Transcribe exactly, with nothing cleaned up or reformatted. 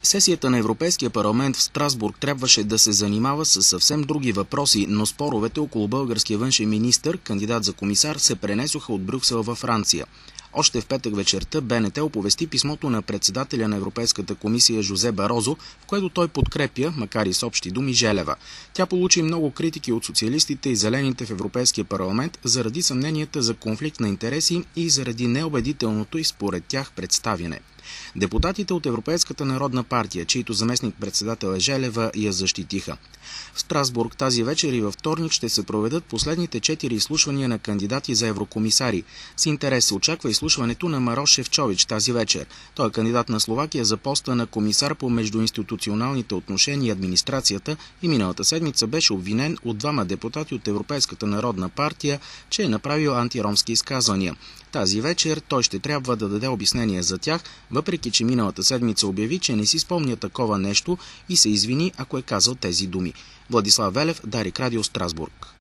Сесията на Европейския парламент в Страсбург трябваше да се занимава с съвсем други въпроси, но споровете около българския външен министър, кандидат за комисар, се пренесоха от Брюксел във Франция. Още в петък вечерта БНТ оповести писмото на председателя на Европейската комисия Жозе Барозо, в което той подкрепя, макар и с общи думи, Желева. Тя получи много критики от социалистите и зелените в Европейския парламент заради съмненията за конфликт на интереси и заради неубедителното и според тях представяне. Депутатите от Европейската народна партия, чийто заместник-председател е Желева, я защитиха. В Страсбург тази вечер и във вторник ще се проведат последните четири изслушвания на кандидати за еврокомисари. С интерес се очаква изслушването на Марош Шефчович тази вечер. Той е кандидат на Словакия за поста на комисар по междуинституционалните отношения и администрацията и миналата седмица беше обвинен от двама депутати от Европейската народна партия, че е направил антиромски изказвания. Тази вечер той ще трябва да даде обяснение за тях, въпреки че миналата седмица обяви, че не си спомня такова нещо и се извини, ако е казал тези думи. Владислав Велев, Дарик Радио, Страсбург.